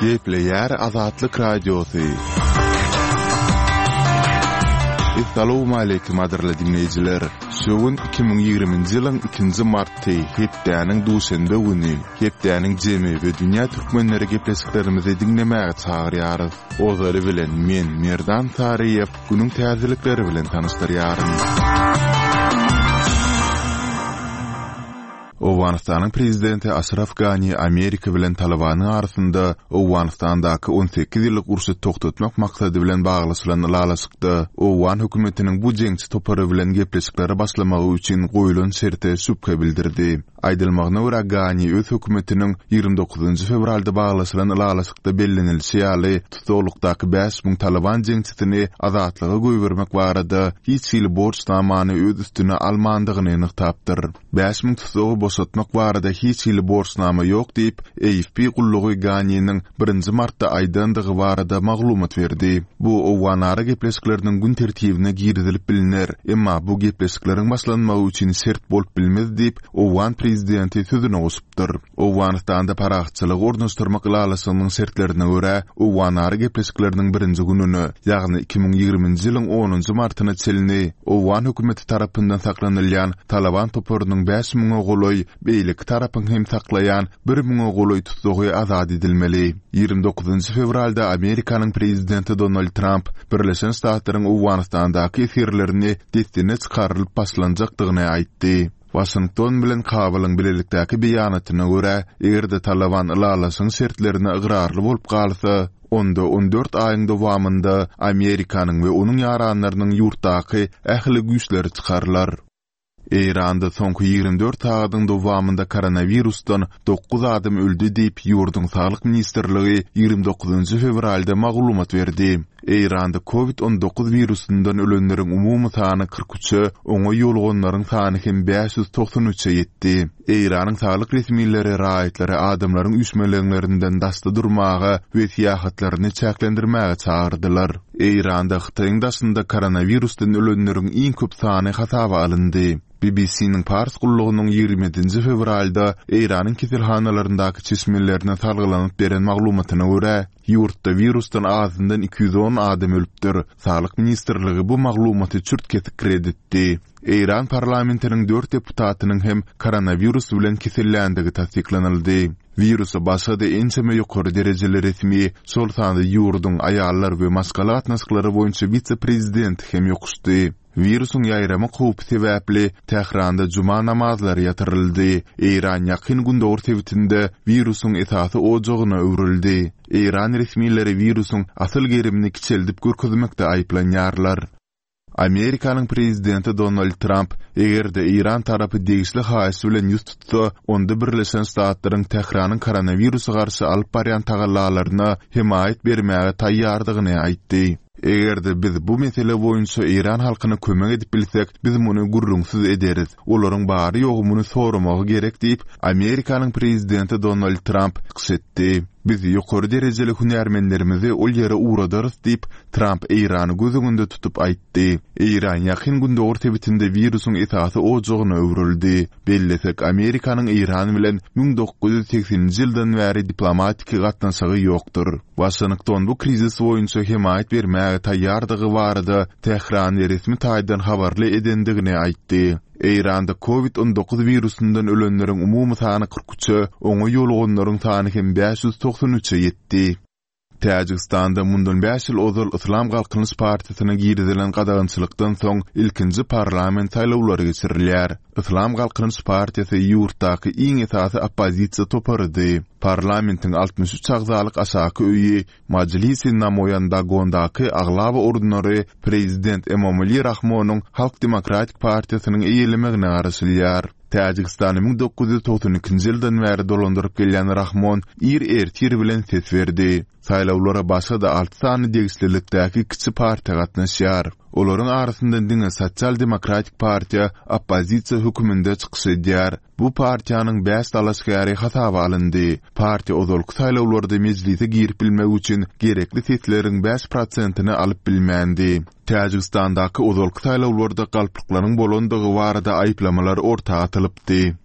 Gepleyer Azatlyk Radiosu. Assalamu alaykum adirli dinleyijiler. Şogun 2020-nji ýylyň 2-nji marty hepdäniň duşanda güni. Hepdäniň jemi we dünýä türkmenleri gepleşiklerimizi dinlemäge çagyrýarys. Ozary bilen men Merdan Tariýew günüň täzelikleri bilen tanışdyrýarym. Owganistanyň prezidenti Ashraf Ghani Amerika bilen Talabanyň arasynda Owganistandaky 18 ýyllyk urşy toktatmak maksady bilen baglyşylan lalaşykda Owgan hökümetiniň bu jeňçi topary bilen gepleşikleri başlamagy üçin goýulan şerte şüphe bildirdi. Aýdylmagyna görä Ghani öz hökümetiniň 29 fevralda baglyşylan lalaşykda bellenilşi ýaly tutuklukdaky 5000 Talaban jeňçisini azatlyga goýbermek barada hiç ýyl borçnamany öz üstüne almandygyny ýanyktapdyr. 5000 tutukly boşatmak barada hiç ýyl borçnama ýok diýip AFP gullugy Ghani'niň 1 martda aýdandygy barada maglumat berdi. Bu Owganara gepleşikleriniň gün tertibine girizilip bilinir. Emma bu gepleşikleriň başlanmagy üçin şert bolup bilmez diýip Owgan prezidenti sözüne goşupdyr. Owganistanda paraxçylyk ornaşdyrmak lalaşygynyň şertlerine görä Owganara gepleşikleriniň 1-nji gününi, ýagny 2020-nji ýylyň 10-njy martyna çelini Owgan hökümeti tarapyndan saklanylýan Taliban toparynyň 5000 ogloy beýlik tarapyny hem saklayan 1000 ogloy tutugy azad edilmeli. 29 fevralda Amerikanyň prezidenti Donald Trump Birleşen Ştatlaryň Owganistandaky esirlerini destine çykarylyp başlanjakdygyny aýtdy. Washington bilen Kabylyň bilelikdäki beýanatyna görä, egerde Taliban lalaşyň şertlerine ıgrarly bolup galsa, onda 14 aýyň dowamında Amerikanyň we onuň ýaranlarynyň ýurtdaky ähli güýçleri çykarlar. Eýranda soňky 24 sagatyň dowamında koronavirusdan 9 adam öldü diýip ýurdun saglyk ministrligi 29 fevralda maglumat berdi. Eýranda COVID-19 virusundan ölenleriň umumy sany 43, oňa ýolgonlaryň sany hem 593-e ýetdi. Eýranyň saglyk resmiýetleri raýatlary adamlaryň üsmelenlerinden dasty durmaga we siýahatlaryny çäklendirmäge çagyrdylar. Eýranda Hytaýyň daşynda koronavirusdan ölenleriň iň köp sany hasaba alyndy. BBC'niň Pars gullugynyň 27 fevralda Eýranyň keselhanalaryndaky çeşmelerine salgylanyp beren maglumatyna görä, ýurtda virusdan azyndan 210 adam ölüpdir. Saglyk ministrligi bu maglumaty çürtkesik kreditdi. Eýran parlamentiniň 4 deputatynyň hem koronavirus bilen kesellendigi tasdiklanyldy. Virusa başada ençeme ýokary derejeli resmi sol sanda ýurdun aýallar we maskala atnaşyklary boýunça vice-prezident hem ýokuşdy. Virusun ýaýrama howpy sebäpli Tehranda juma namazlary ýatyryldy. Eýran ýakyn günde ortewitinde virusun esasy ojagyna öwrildi. Eýran resmiýetleri virusun asyl gerimini kiçeldip görkezmekde aýplanýarlar. Amerikanyň prezidenti Donald Trump egerde Eýran tarapy degişli haýsy bilen ýüz tutsa, onda Birleşen Ştatlaryň Tehranyň koronavirusy garşy alyp barýan tagallalaryna himayet bermäge taýýardygyny aýtdy. Egerde biz bu mesele boýunça Eýran halkyna kömek edip bilsek, biz muny gurrunsyz ederiz. Olaryň bary ýogumyny soramagy gerek diýip Amerikanyň prezidenti Donald Trump gysetdi. Biz ýokary derejeli hünärmenlerimizi ol ýere uradarys diýip Trump Eýrany gözüňünde tutup aýtdy. Eýran ýakyn günde ortewitinde virusyň esasy ojagyna öwrildi. Bellesek Amerikanyň Eýran bilen 1980-nji ýyldan bäri diplomatik gatnaşygy ýokdur. Washington bu krizis boýunça himayet bermäge taýýardygy barada Tehran resmi taýdan habarly edendigini aýtdy. Eýranda COVID-19 virusundan ölenleriň umumy sany 43, oňa ýolgonlaryň sany hem 593-e ýetdi. Täjikistanda mundan 5 ýyl ozal Islam Galkynyş Partiýasyna girizilen gadagynçylykdan soň ilkinji parlament saýlawlary geçirilýär. Islam Galkynyş Partiýasy ýurtdaky iň esasy oppozisiýa toparydy. Parlamentiň 63 agzalyk aşaky öýi Majlisin namoýanda gondaky aglaba ordunary prezident Emomali Rahmonyň Halk Demokratik Partiýasynyň eýilimine garaşylýar. Täjikistany 1992-nji ýyldan bäri dolandyryp gelýän Rahmon ertir bilen ses berdi. Saýlawlara başga 6 sany degişlilikdäki kiçi partiýa gatnaşýar. Olaryň arasyndan Diňe Sosial Demokratik Partiýa oppozisiýa höküminde çykyş edýär. Bu partiýanyň 5 dalaşgary hasaba alyndy. Partiýa ozalky saýlawlarda meclise girip bilmek üçin gerekli sesleriň 5%-ni alyp bilmändi. Täjikistandaky ozalky saýlawlarda galplyklaryň bolandygy barada aýplamalar ortaga atylypdy.